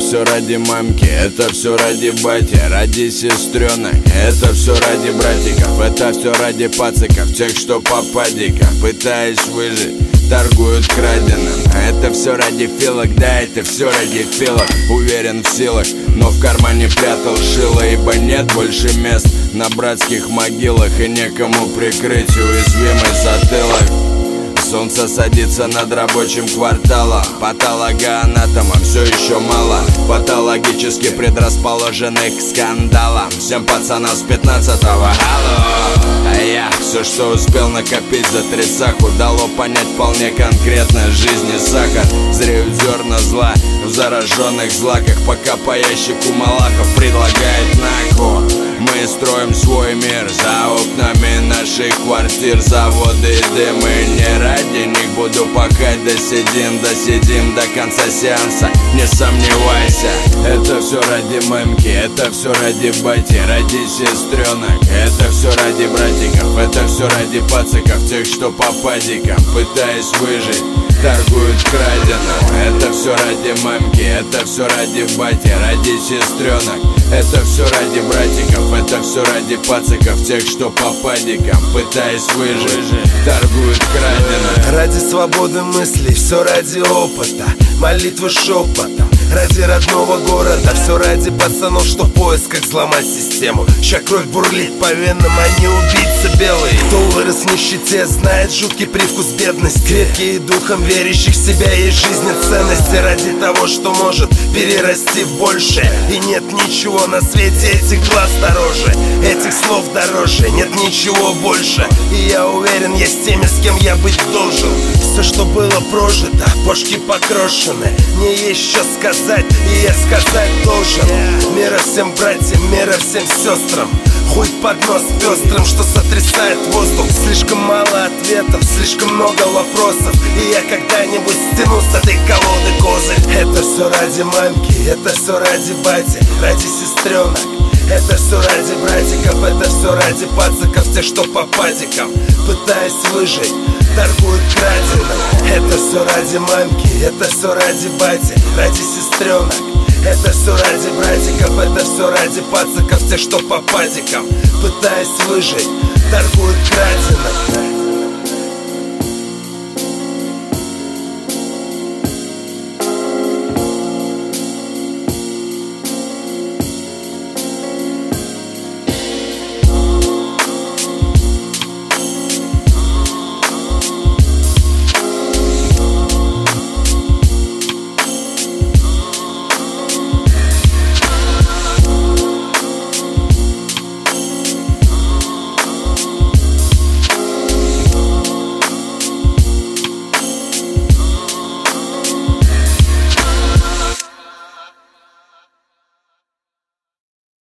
все ради мамки, это все ради бати, ради сестренок. Это все ради братиков, это все ради пациков, тех, что по падикам, пытаясь выжить, торгуют краденым. Это все ради филок, да, это все ради филок. Уверен в силах, но в кармане прятал шило, ибо нет больше мест на братских могилах, и некому прикрыть уязвимый затылок. Солнце садится над рабочим кварталом, патологоанатомам все еще мало, патологически предрасположенных к скандалам. Всем пацанам с 15-го алло. А я все, что успел накопить за 3 саху, дало понять вполне конкретно: жизни сахар. Зреют зерна зла в зараженных злаках, пока по ящику Малахов предлагает нахуй. Мы строим свой мир за окнами наших квартир, заводы и дым, и не ради них буду пахать. Досидим до конца сеанса, не сомневайся. Это все ради мамки, это все ради бати, ради сестренок. Это все ради братиков, это все ради пациков, тех, что по падикам, пытаясь выжить, торгуют краденым. Это все ради мамки, это все ради бати, ради сестренок. Это все ради братиков, это все ради пациков, тех, что по падикам, пытаясь выжить, торгуют краденым. Ради свободы мыслей, все ради опыта, молитвы шепотом, ради родного города. Все ради пацанов, что в поисках взломать систему. Ща кровь бурлит по венам, они убийцы белые. Кто вырос в нищете, знает жуткий привкус бедности. Крепкие духом верящих в себя и жизни ценности, ради того, что может перерасти в большее. И нет ничего на свете этих глаз дороже, этих слов дороже, нет ничего больше. И я уверен, я с теми, с кем я быть должен. Все, что было прожито, бошки покрошены, мне есть что сказать, и я сказать должен. Мира всем братьям, мира всем сестрам, хуй под нос пестрым, что сотрясает воздух. Слишком мало ответов, слишком много вопросов, и я когда-нибудь стяну с этой колоды козырь. Это все ради мамки, это все ради бати, ради сестренок. Это все ради братиков, это все ради пациков, тех, что по падикам, пытаясь выжить, торгуют краденым. Это все ради мамки, это все ради бати, ради сестренок. Это все ради братиков, это все ради пациков, тех, что по падикам, пытаясь выжить, торгуют краденым.